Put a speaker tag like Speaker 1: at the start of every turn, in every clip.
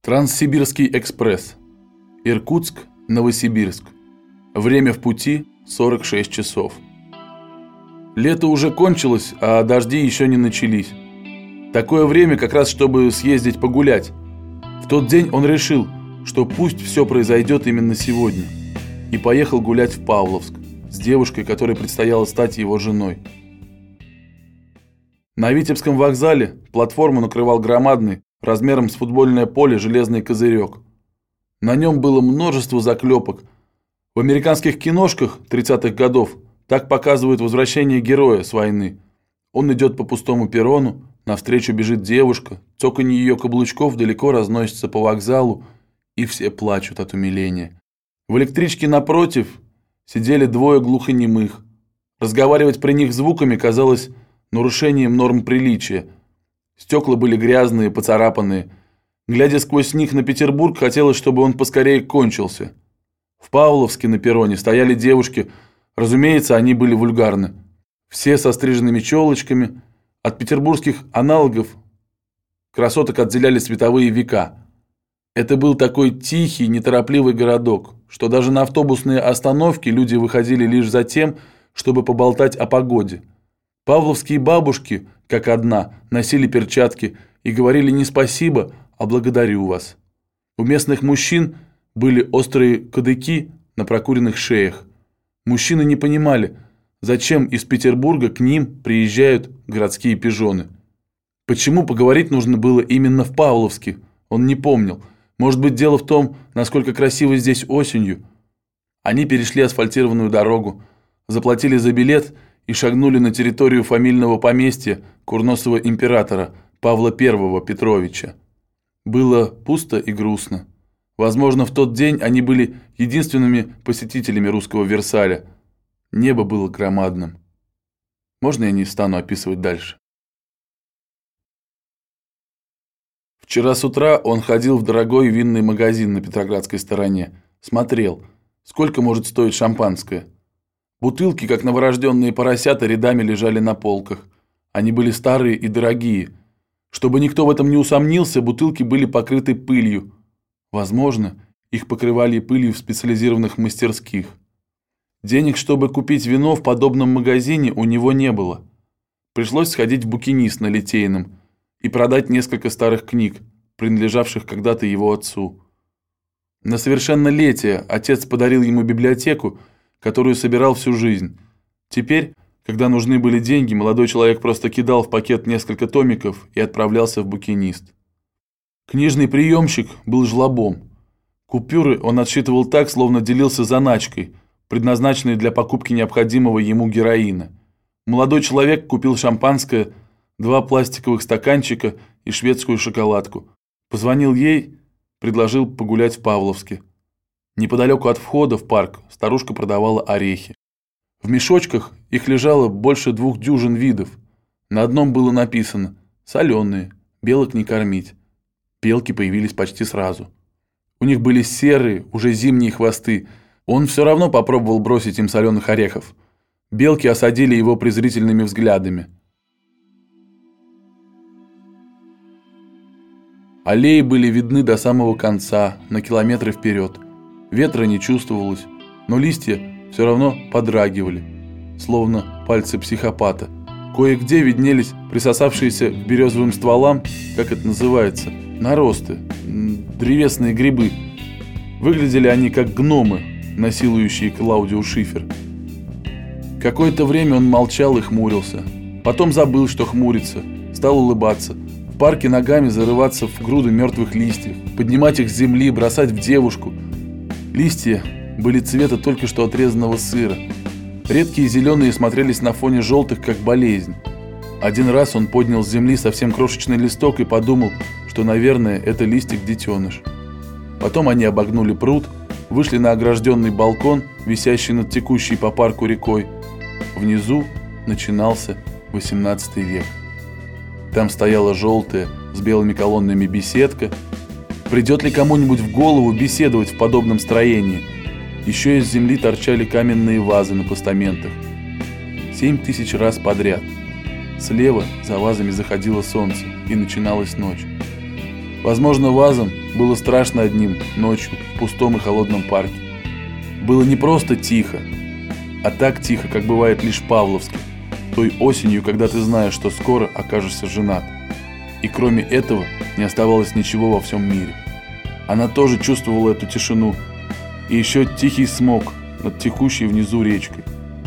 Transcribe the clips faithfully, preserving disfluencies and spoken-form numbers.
Speaker 1: Транссибирский экспресс. Иркутск, Новосибирск. Время в пути сорок шесть часов. Лето уже кончилось, а дожди еще не начались. Такое время как раз, чтобы съездить погулять. В тот день он решил, что пусть все произойдет именно сегодня. И поехал гулять в Павловск с девушкой, которой предстояло стать его женой. На Витебском вокзале платформу накрывал громадный, размером с футбольное поле, железный козырек. На нем было множество заклепок. В американских киношках тридцатых годов так показывают возвращение героя с войны. Он идет по пустому перрону, навстречу бежит девушка, цоканье ее каблучков далеко разносится по вокзалу, и все плачут от умиления. В электричке напротив сидели двое глухонемых. Разговаривать при них звуками казалось нарушением норм приличия. Стекла были грязные, поцарапанные. Глядя сквозь них на Петербург, хотелось, чтобы он поскорее кончился. В Павловске на перроне стояли девушки. Разумеется, они были вульгарны. Все со стриженными челочками. От петербургских аналогов красоток отделяли световые века. Это был такой тихий, неторопливый городок, что даже на автобусные остановки люди выходили лишь за тем, чтобы поболтать о погоде. Павловские бабушки, как одна, носили перчатки и говорили не спасибо, а благодарю вас. У местных мужчин были острые кадыки на прокуренных шеях. Мужчины не понимали, зачем из Петербурга к ним приезжают городские пижоны. Почему поговорить нужно было именно в Павловске, он не помнил. Может быть, дело в том, насколько красиво здесь осенью. Они перешли асфальтированную дорогу, заплатили за билет и шагнули на территорию фамильного поместья курносого императора Павла Первого Петровича. Было пусто и грустно. Возможно, в тот день они были единственными посетителями русского Версаля. Небо было громадным. Можно я не стану описывать дальше? Вчера с утра он ходил в дорогой винный магазин на Петроградской стороне. Смотрел, сколько может стоить шампанское. Бутылки, как новорожденные поросята, рядами лежали на полках. Они были старые и дорогие. Чтобы никто в этом не усомнился, бутылки были покрыты пылью. Возможно, их покрывали пылью в специализированных мастерских. Денег, чтобы купить вино в подобном магазине, у него не было. Пришлось сходить в букинист на Литейном и продать несколько старых книг, принадлежавших когда-то его отцу. На совершеннолетие отец подарил ему библиотеку, которую собирал всю жизнь. Теперь, когда нужны были деньги, молодой человек просто кидал в пакет несколько томиков и отправлялся в букинист. Книжный приемщик был жлобом. Купюры он отсчитывал так, словно делился заначкой, предназначенной для покупки необходимого ему героина. Молодой человек купил шампанское, два пластиковых стаканчика и шведскую шоколадку. Позвонил ей, предложил погулять в Павловске. Неподалеку от входа в парк старушка продавала орехи. В мешочках их лежало больше двух дюжин видов. На одном было написано «соленые, белок не кормить». Белки появились почти сразу. У них были серые, уже зимние хвосты. Он все равно попробовал бросить им соленых орехов. Белки осадили его презрительными взглядами. Аллеи были видны до самого конца, на километры вперед. Ветра не чувствовалось, но листья все равно подрагивали, словно пальцы психопата. Кое-где виднелись присосавшиеся к березовым стволам, как это называется, наросты, древесные грибы. Выглядели они как гномы, насилующие Клаудиу Шифер. Какое-то время он молчал и хмурился. Потом забыл, что хмурится, стал улыбаться. В парке ногами зарываться в груду мертвых листьев, поднимать их с земли, бросать в девушку. Листья были цвета только что отрезанного сыра. Редкие зеленые смотрелись на фоне желтых, как болезнь. Один раз он поднял с земли совсем крошечный листок и подумал, что, наверное, это листик-детеныш. Потом они обогнули пруд, вышли на огражденный балкон, висящий над текущей по парку рекой. Внизу начинался восемнадцатый век. Там стояла желтая с белыми колоннами беседка. Придет ли кому-нибудь в голову беседовать в подобном строении? Еще из земли торчали каменные вазы на постаментах. Семь тысяч раз подряд. Слева за вазами заходило солнце, и начиналась ночь. Возможно, вазам было страшно одним ночью в пустом и холодном парке. Было не просто тихо, а так тихо, как бывает лишь в Павловске, той осенью, когда ты знаешь, что скоро окажешься женат. И кроме этого не оставалось ничего во всем мире. Она тоже чувствовала эту тишину и еще тихий смог над текущей внизу речкой.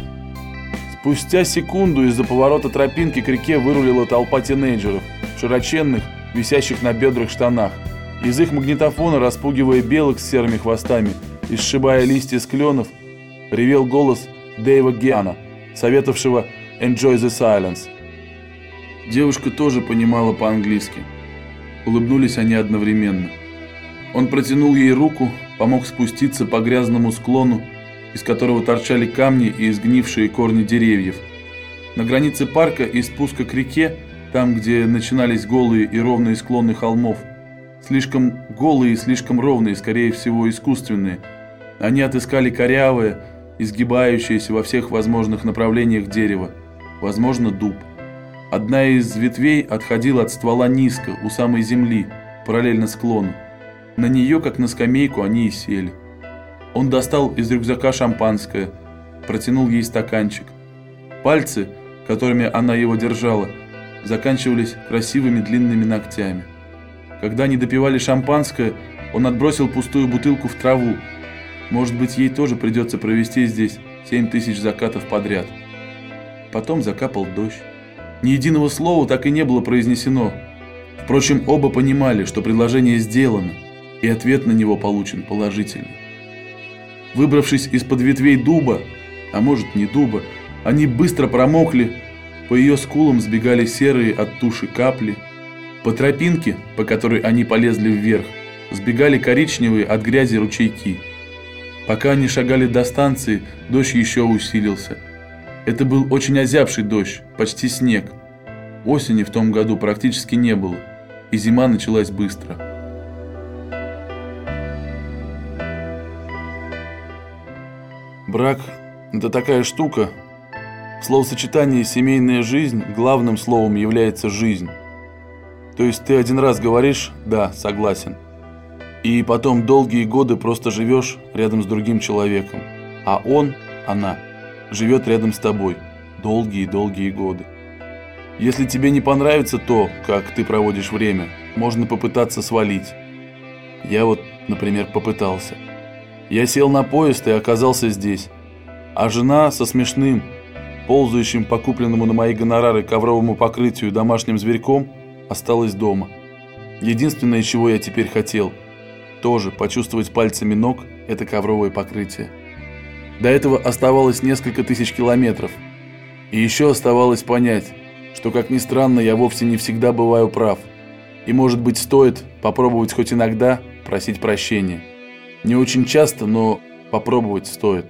Speaker 1: Спустя секунду из-за поворота тропинки к реке вырулила толпа тинейджеров в широченных, висящих на бедрах штанах. Из их магнитофона, распугивая белок с серыми хвостами и сшибая листья с кленов, ревел голос Дэйва Гиана, советовавшего «Enjoy the silence». Девушка тоже понимала по-английски. Улыбнулись они одновременно. Он протянул ей руку, помог спуститься по грязному склону, из которого торчали камни и изгнившие корни деревьев. На границе парка и спуска к реке, там, где начинались голые и ровные склоны холмов, слишком голые и слишком ровные, скорее всего, искусственные, они отыскали корявое, изгибающееся во всех возможных направлениях дерево, возможно, дуб. Одна из ветвей отходила от ствола низко, у самой земли, параллельно склону. На нее, как на скамейку, они и сели. Он достал из рюкзака шампанское, протянул ей стаканчик. Пальцы, которыми она его держала, заканчивались красивыми длинными ногтями. Когда они допивали шампанское, он отбросил пустую бутылку в траву. Может быть, ей тоже придется провести здесь семь тысяч закатов подряд. Потом закапал дождь. Ни единого слова так и не было произнесено. Впрочем, оба понимали, что предложение сделано, и ответ на него получен положительный. Выбравшись из-под ветвей дуба, а может не дуба, они быстро промокли, по ее скулам сбегали серые от туши капли. По тропинке, по которой они полезли вверх, сбегали коричневые от грязи ручейки. Пока они шагали до станции, дождь еще усилился. Это был очень озябший дождь, почти снег. Осени в том году практически не было, и зима началась быстро. Брак – это такая штука. В словосочетании «семейная жизнь» главным словом является «жизнь». То есть ты один раз говоришь «да, согласен», и потом долгие годы просто живешь рядом с другим человеком, а он, она, живет рядом с тобой долгие-долгие годы. Если тебе не понравится то, как ты проводишь время, можно попытаться свалить. Я вот, например, попытался. Я сел на поезд и оказался здесь, а жена со смешным, ползающим по купленному на мои гонорары ковровому покрытию домашним зверьком осталась дома. Единственное, чего я теперь хотел, тоже почувствовать пальцами ног это ковровое покрытие. До этого оставалось несколько тысяч километров, и еще оставалось понять, что, как ни странно, я вовсе не всегда бываю прав, и, может быть, стоит попробовать хоть иногда просить прощения. Не очень часто, но попробовать стоит.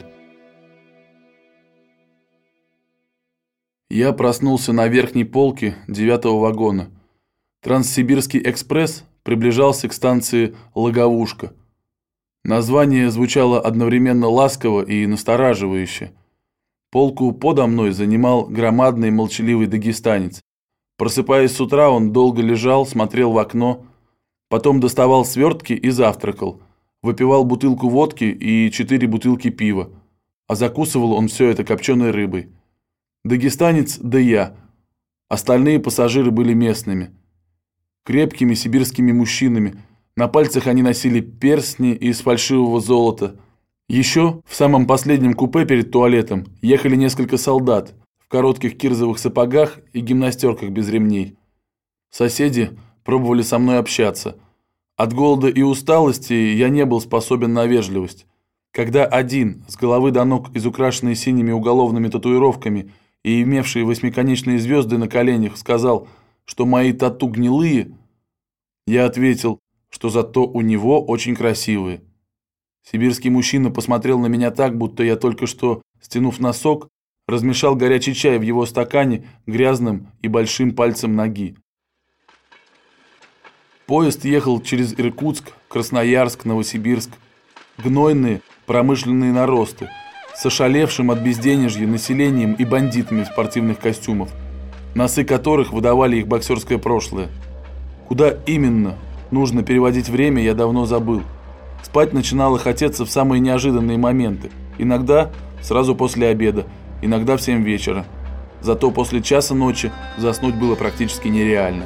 Speaker 1: Я проснулся на верхней полке девятого вагона. Транссибирский экспресс приближался к станции Логовушка. Название звучало одновременно ласково и настораживающе. Полку подо мной занимал громадный молчаливый дагестанец. Просыпаясь с утра, он долго лежал, смотрел в окно, потом доставал свертки и завтракал. Выпивал бутылку водки и четыре бутылки пива, а закусывал он все это копченой рыбой. Дагестанец да я. Остальные пассажиры были местными. Крепкими сибирскими мужчинами. На пальцах они носили перстни из фальшивого золота. Еще в самом последнем купе перед туалетом ехали несколько солдат в коротких кирзовых сапогах и гимнастерках без ремней. Соседи пробовали со мной общаться. От голода и усталости я не был способен на вежливость. Когда один, с головы до ног изукрашенный синими уголовными татуировками и имевший восьмиконечные звезды на коленях, сказал, что мои тату гнилые, я ответил, что зато у него очень красивые. Сибирский мужчина посмотрел на меня так, будто я только что, стянув носок, размешал горячий чай в его стакане грязным и большим пальцем ноги. Поезд ехал через Иркутск, Красноярск, Новосибирск. Гнойные промышленные наросты, с ошалевшим от безденежья населением и бандитами в спортивных костюмах, носы которых выдавали их боксерское прошлое. Куда именно, нужно переводить время, я давно забыл. Спать начинало хотеться в самые неожиданные моменты. Иногда сразу после обеда, иногда в семь вечера. Зато после часа ночи заснуть было практически нереально.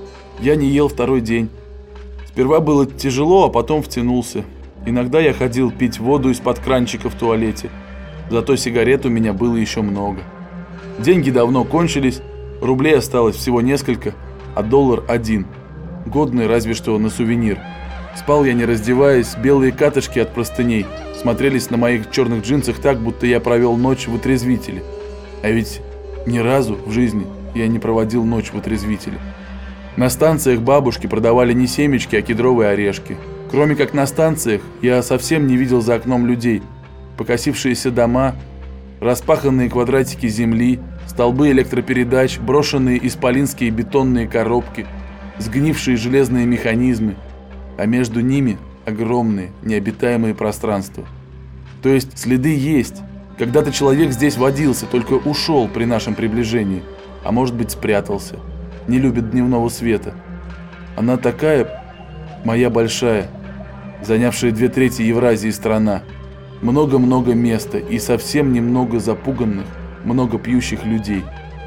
Speaker 1: Я не ел второй день. Сперва было тяжело, а потом втянулся. Иногда я ходил пить воду из-под кранчика в туалете. Зато сигарет у меня было еще много. Деньги давно кончились, рублей осталось всего несколько, а доллар один. Годный разве что на сувенир. Спал я не раздеваясь, белые катышки от простыней смотрелись на моих черных джинсах так, будто я провел ночь в отрезвителе. А ведь ни разу в жизни я не проводил ночь в отрезвителе. На станциях бабушки продавали не семечки, а кедровые орешки. Кроме как на станциях, я совсем не видел за окном людей. Покосившиеся дома, распаханные квадратики земли, столбы электропередач, брошенные исполинские бетонные коробки, сгнившие железные механизмы, а между ними огромные необитаемые пространства. То есть следы есть. Когда-то человек здесь водился, только ушел при нашем приближении, а может быть спрятался. Не любит дневного света. Она такая, моя большая, занявшая две трети Евразии страна. Много-много места и совсем немного запуганных, много пьющих людей.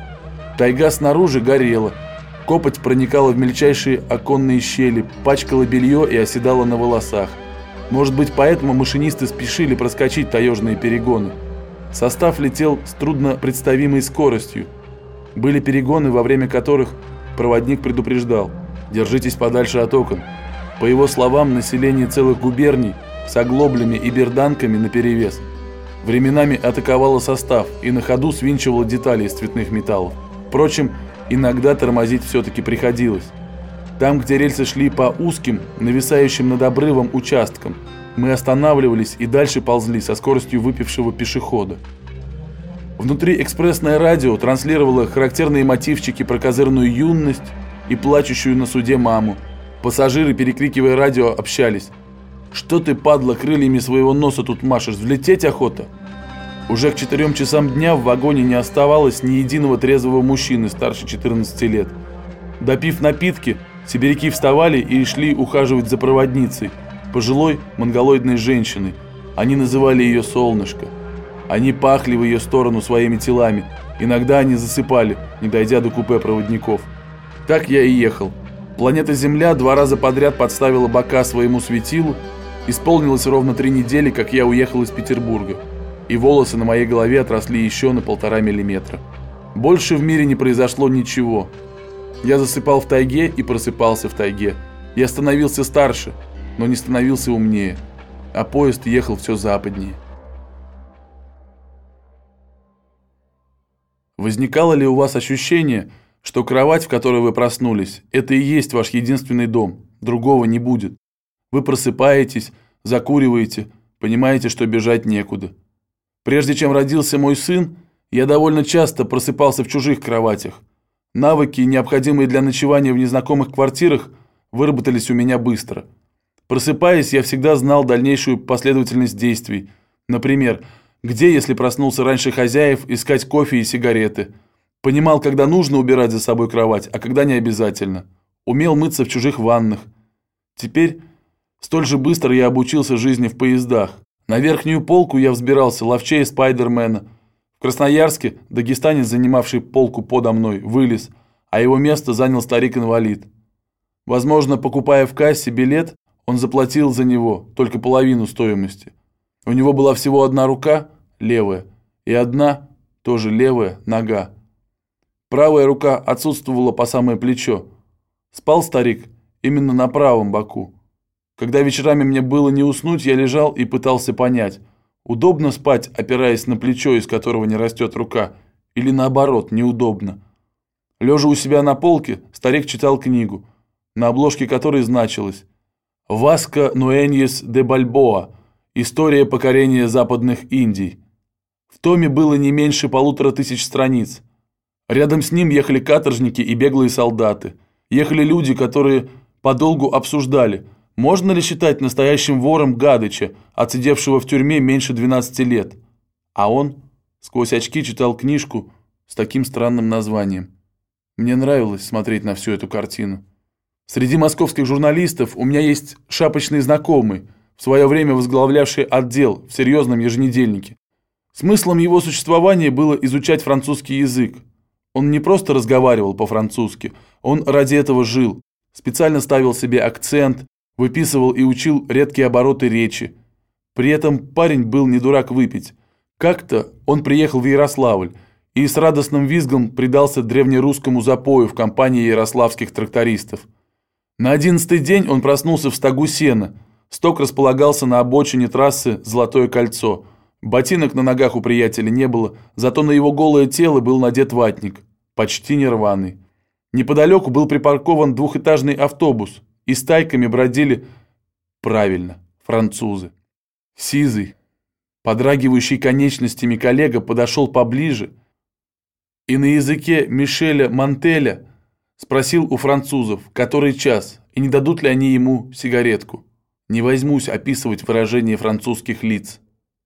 Speaker 1: Тайга снаружи горела. Копоть проникала в мельчайшие оконные щели, пачкала белье и оседала на волосах. Может быть, поэтому машинисты спешили проскочить таежные перегоны. Состав летел с трудно представимой скоростью. Были перегоны, во время которых проводник предупреждал: держитесь подальше от окон. По его словам, население целых губерний с оглоблями и берданками наперевес временами атаковало состав и на ходу свинчивало детали из цветных металлов. Впрочем, иногда тормозить все-таки приходилось. Там, где рельсы шли по узким, нависающим над обрывом участкам, мы останавливались и дальше ползли со скоростью выпившего пешехода. Внутри экспрессное радио транслировало характерные мотивчики про козырную юность и плачущую на суде маму. Пассажиры, перекрикивая радио, общались. «Что ты, падла, крыльями своего носа тут машешь? Взлететь охота?» Уже к четырем часам дня в вагоне не оставалось ни единого трезвого мужчины старше четырнадцати лет. Допив напитки, сибиряки вставали и шли ухаживать за проводницей, пожилой монголоидной женщиной. Они называли ее «Солнышко». Они пахли в ее сторону своими телами. Иногда они засыпали, не дойдя до купе проводников. Так я и ехал. Планета Земля два раза подряд подставила бока своему светилу. Исполнилось ровно три недели, как я уехал из Петербурга. И волосы на моей голове отросли еще на полтора миллиметра. Больше в мире не произошло ничего. Я засыпал в тайге и просыпался в тайге. Я становился старше, но не становился умнее. А поезд ехал все западнее. Возникало ли у вас ощущение, что кровать, в которой вы проснулись, это и есть ваш единственный дом, другого не будет? Вы просыпаетесь, закуриваете, понимаете, что бежать некуда. Прежде чем родился мой сын, я довольно часто просыпался в чужих кроватях. Навыки, необходимые для ночевания в незнакомых квартирах, выработались у меня быстро. Просыпаясь, я всегда знал дальнейшую последовательность действий. Например, где, если проснулся раньше хозяев, искать кофе и сигареты. Понимал, когда нужно убирать за собой кровать, а когда не обязательно. Умел мыться в чужих ваннах. Теперь столь же быстро я обучился жизни в поездах. На верхнюю полку я взбирался ловчее Спайдермена. В Красноярске дагестанец, занимавший полку подо мной, вылез, а его место занял старик-инвалид. Возможно, покупая в кассе билет, он заплатил за него только половину стоимости. У него была всего одна рука, левая, и одна, тоже левая, нога. Правая рука отсутствовала по самое плечо. Спал старик именно на правом боку. Когда вечерами мне было не уснуть, я лежал и пытался понять, удобно спать, опираясь на плечо, из которого не растет рука, или наоборот, неудобно. Лежа у себя на полке, старик читал книгу, на обложке которой значилось «Васко Нуэньес де Бальбоа. История покорения западных Индий». В томе было не меньше полутора тысяч страниц. Рядом с ним ехали каторжники и беглые солдаты. Ехали люди, которые подолгу обсуждали, можно ли считать настоящим вором Гадыча, отсидевшего в тюрьме меньше двенадцати лет. А он сквозь очки читал книжку с таким странным названием. Мне нравилось смотреть на всю эту картину. Среди московских журналистов у меня есть шапочный знакомый, в свое время возглавлявший отдел в серьезном еженедельнике. Смыслом его существования было изучать французский язык. Он не просто разговаривал по-французски, он ради этого жил, специально ставил себе акцент, выписывал и учил редкие обороты речи. При этом парень был не дурак выпить. Как-то он приехал в Ярославль и с радостным визгом предался древнерусскому запою в компании ярославских трактористов. На одиннадцатый день он проснулся в стогу сена. Стог располагался на обочине трассы «Золотое кольцо». Ботинок на ногах у приятеля не было, зато на его голое тело был надет ватник, почти не рваный. Неподалеку был припаркован двухэтажный автобус, и стайками бродили, правильно, французы. Сизый, подрагивающий конечностями коллега подошел поближе и на языке Мишеля Мантеля спросил у французов, который час, и не дадут ли они ему сигаретку. Не возьмусь описывать выражение французских лиц.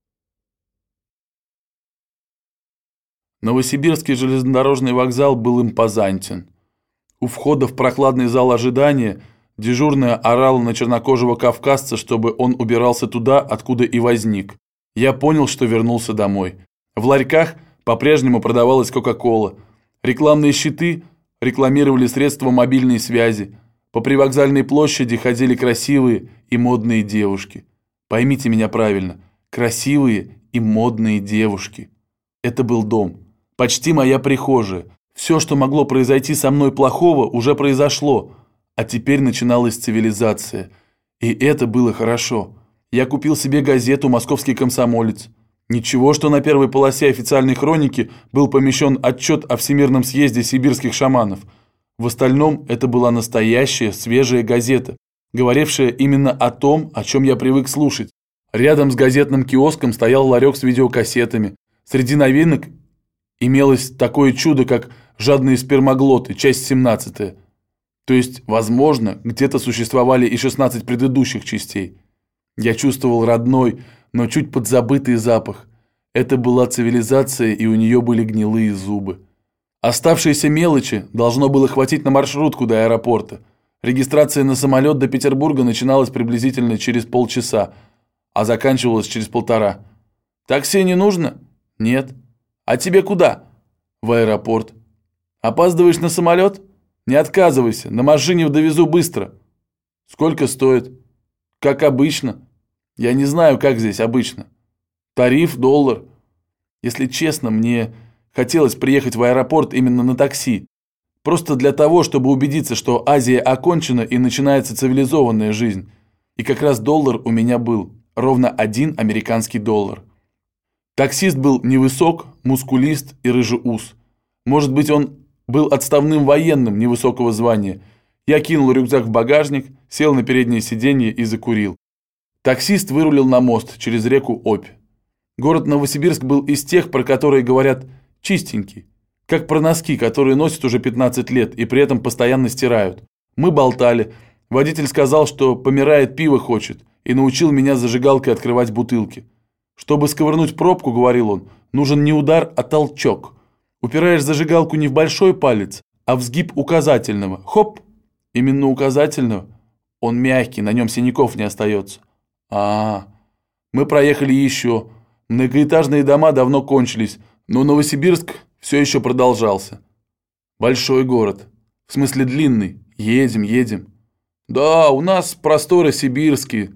Speaker 1: Новосибирский железнодорожный вокзал был импозантен. У входа в прохладный зал ожидания дежурная орала на чернокожего кавказца, чтобы он убирался туда, откуда и возник. Я понял, что вернулся домой. В ларьках по-прежнему продавалась кока-кола. Рекламные щиты рекламировали средства мобильной связи. По привокзальной площади ходили красивые и модные девушки. Поймите меня правильно, красивые и модные девушки. Это был дом. Почти моя прихожая. Все, что могло произойти со мной плохого, уже произошло. А теперь начиналась цивилизация. И это было хорошо. Я купил себе газету «Московский комсомолец». Ничего, что на первой полосе официальной хроники был помещен отчет о Всемирном съезде сибирских шаманов. В остальном это была настоящая, свежая газета, говорившая именно о том, о чем я привык слушать. Рядом с газетным киоском стоял ларек с видеокассетами. Среди новинок имелось такое чудо, как «Жадные спермоглоты», часть семнадцатая. То есть, возможно, где-то существовали и шестнадцать предыдущих частей. Я чувствовал родной, но чуть подзабытый запах. Это была цивилизация, и у нее были гнилые зубы. Оставшиеся мелочи должно было хватить на маршрутку до аэропорта. Регистрация на самолет до Петербурга начиналась приблизительно через полчаса, а заканчивалась через полтора. «Такси не нужно?» «Нет». «А тебе куда?» «В аэропорт». «Опаздываешь на самолет?» «Не отказывайся, на машине довезу быстро». «Сколько стоит?» «Как обычно». «Я не знаю, как здесь обычно». «Тариф доллар». Если честно, мне хотелось приехать в аэропорт именно на такси. Просто для того, чтобы убедиться, что Азия окончена и начинается цивилизованная жизнь. И как раз доллар у меня был. Ровно один американский доллар. Таксист был невысок, мускулист и рыжеус. Может быть, он был отставным военным невысокого звания. Я кинул рюкзак в багажник, сел на переднее сиденье и закурил. Таксист вырулил на мост через реку Обь. Город Новосибирск был из тех, про которые говорят «чистенький», как про носки, которые носят уже пятнадцать лет и при этом постоянно стирают. Мы болтали. Водитель сказал, что помирает, пиво хочет, и научил меня зажигалкой открывать бутылки. Чтобы сковырнуть пробку, говорил он, нужен не удар, а толчок. Упираешь зажигалку не в большой палец, а в сгиб указательного. Хоп! Именно указательного. Он мягкий, на нем синяков не остается. А, -а, -а. Мы проехали еще. Многоэтажные дома давно кончились, но Новосибирск все еще продолжался. Большой город. В смысле длинный. Едем, едем. Да, у нас просторы сибирские.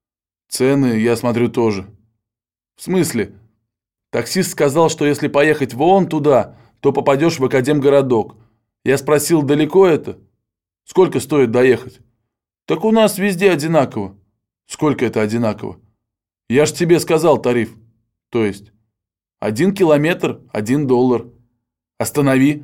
Speaker 1: Цены, я смотрю, тоже. В смысле? Таксист сказал, что если поехать вон туда, то попадешь в академгородок. Я спросил, далеко это? Сколько стоит доехать? Так у нас везде одинаково. Сколько это одинаково? Я ж тебе сказал тариф. То есть? Один километр, один доллар. Останови.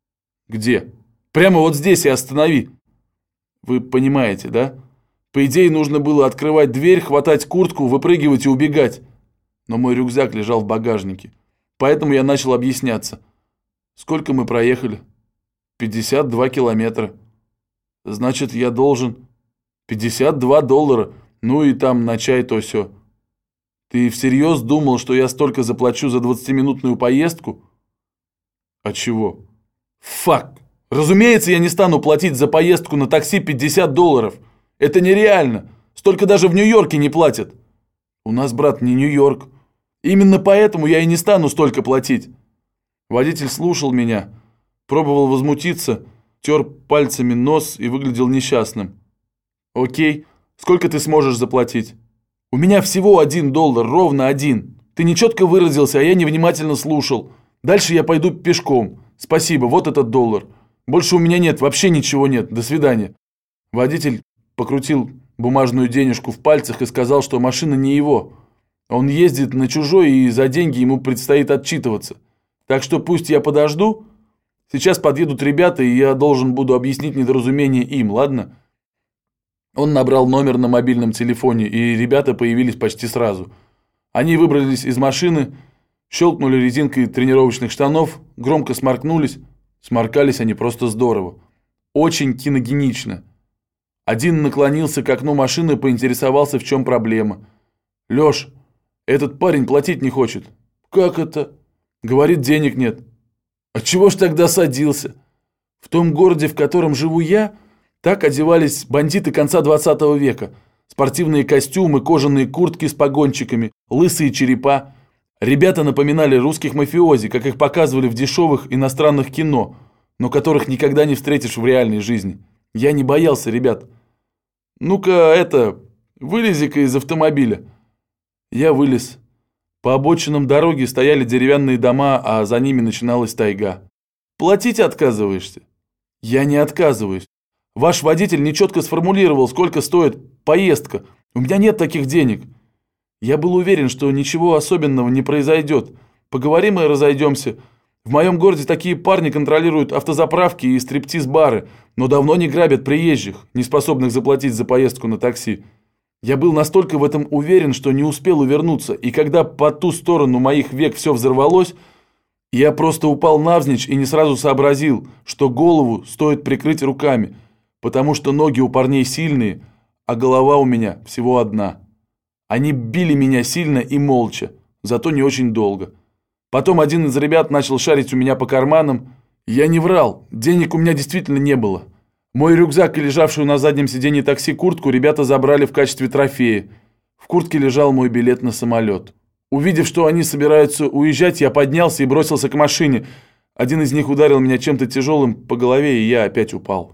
Speaker 1: Где? Прямо вот здесь и останови. Вы понимаете, да? По идее, нужно было открывать дверь, хватать куртку, выпрыгивать и убегать. Но мой рюкзак лежал в багажнике. Поэтому я начал объясняться. Сколько мы проехали? пятьдесят два километра. Значит, я должен... пятьдесят два доллара. Ну и там на чай то сё. Ты всерьез думал, что я столько заплачу за двадцатиминутную поездку? А чего? Фак! Разумеется, я не стану платить за поездку на такси пятьдесят долларов. Это нереально. Столько даже в Нью-Йорке не платят. У нас, брат, не Нью-Йорк. Именно поэтому я и не стану столько платить. Водитель слушал меня, пробовал возмутиться, тер пальцами нос и выглядел несчастным. Окей, сколько ты сможешь заплатить? У меня всего один доллар, ровно один. Ты нечетко выразился, а я невнимательно слушал. Дальше я пойду пешком. Спасибо, вот этот доллар. Больше у меня нет, вообще ничего нет. До свидания. Водитель покрутил бумажную денежку в пальцах и сказал, что машина не его. Он ездит на чужой, и за деньги ему предстоит отчитываться. Так что пусть я подожду. Сейчас подъедут ребята, и я должен буду объяснить недоразумение им, ладно? Он набрал номер на мобильном телефоне, и ребята появились почти сразу. Они выбрались из машины, щелкнули резинкой тренировочных штанов, громко сморкнулись. Сморкались они просто здорово. Очень киногенично. Один наклонился к окну машины и поинтересовался, в чем проблема. «Лёш, этот парень платить не хочет». «Как это?» «Говорит, денег нет». «А чего ж тогда садился?» «В том городе, в котором живу я, так одевались бандиты конца двадцатого века. Спортивные костюмы, кожаные куртки с погончиками, лысые черепа. Ребята напоминали русских мафиози, как их показывали в дешевых иностранных кино, но которых никогда не встретишь в реальной жизни. Я не боялся ребят. Ну-ка, это, вылези-ка из автомобиля». Я вылез. По обочинам дороги стояли деревянные дома, а за ними начиналась тайга. «Платить отказываешься?» «Я не отказываюсь. Ваш водитель нечетко сформулировал, сколько стоит поездка. У меня нет таких денег». Я был уверен, что ничего особенного не произойдет. Поговорим и разойдемся. В моем городе такие парни контролируют автозаправки и стриптиз-бары, но давно не грабят приезжих, не способных заплатить за поездку на такси. Я был настолько в этом уверен, что не успел увернуться, и когда по ту сторону моих век все взорвалось, я просто упал навзничь и не сразу сообразил, что голову стоит прикрыть руками, потому что ноги у парней сильные, а голова у меня всего одна. Они били меня сильно и молча, зато не очень долго. Потом один из ребят начал шарить у меня по карманам. Я не врал, денег у меня действительно не было. Мой рюкзак и лежавшую на заднем сиденье такси куртку ребята забрали в качестве трофея. В куртке лежал мой билет на самолет. Увидев, что они собираются уезжать, я поднялся и бросился к машине. Один из них ударил меня чем-то тяжелым по голове, и я опять упал.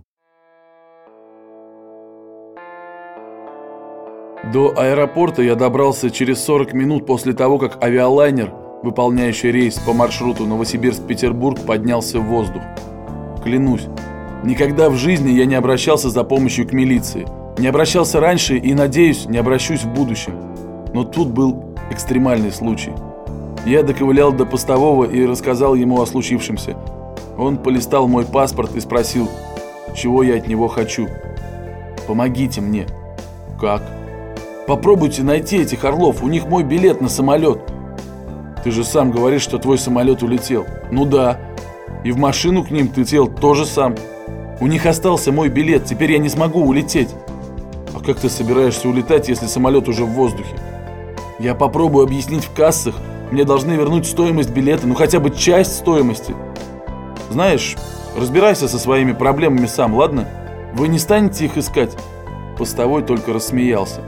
Speaker 1: До аэропорта я добрался через сорок минут после того, как авиалайнер, выполняющий рейс по маршруту Новосибирск-Петербург, поднялся в воздух. Клянусь, никогда в жизни я не обращался за помощью к милиции. Не обращался раньше и, надеюсь, не обращусь в будущем. Но тут был экстремальный случай. Я доковылял до постового и рассказал ему о случившемся. Он полистал мой паспорт и спросил, чего я от него хочу. «Помогите мне». «Как?» «Попробуйте найти этих орлов, у них мой билет на самолет». «Ты же сам говоришь, что твой самолет улетел». «Ну да. И в машину к ним ты сел тоже сам. У них остался мой билет, теперь я не смогу улететь». «А как ты собираешься улетать, если самолет уже в воздухе?» «Я попробую объяснить в кассах. Мне должны вернуть стоимость билета, ну хотя бы часть стоимости. Знаешь, разбирайся со своими проблемами сам, ладно? Вы не станете их искать?» Постовой только рассмеялся.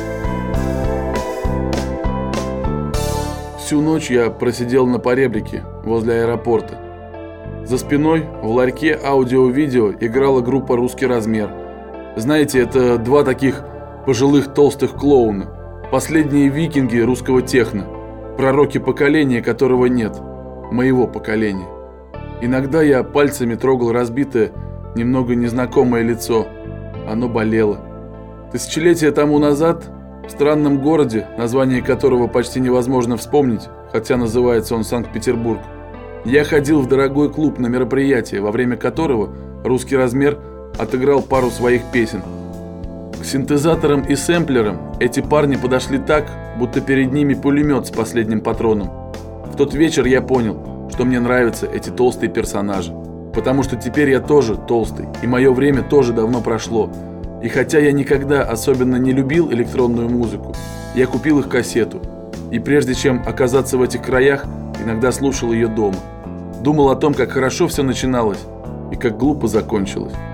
Speaker 1: Всю ночь я просидел на поребрике возле аэропорта. За спиной в ларьке аудио-видео играла группа «Русский размер». Знаете, это два таких пожилых толстых клоуна. Последние викинги русского техно. Пророки поколения, которого нет. Моего поколения. Иногда я пальцами трогал разбитое, немного незнакомое лицо. Оно болело. Тысячелетия тому назад в странном городе, название которого почти невозможно вспомнить, хотя называется он Санкт-Петербург, я ходил в дорогой клуб на мероприятие, во время которого «Русский размер» отыграл пару своих песен. К синтезаторам и сэмплерам эти парни подошли так, будто перед ними пулемет с последним патроном. В тот вечер я понял, что мне нравятся эти толстые персонажи, потому что теперь я тоже толстый, и мое время тоже давно прошло. И хотя я никогда особенно не любил электронную музыку, я купил их кассету, и прежде чем оказаться в этих краях, иногда слушал ее дома. Думал о том, как хорошо все начиналось, и как глупо закончилось.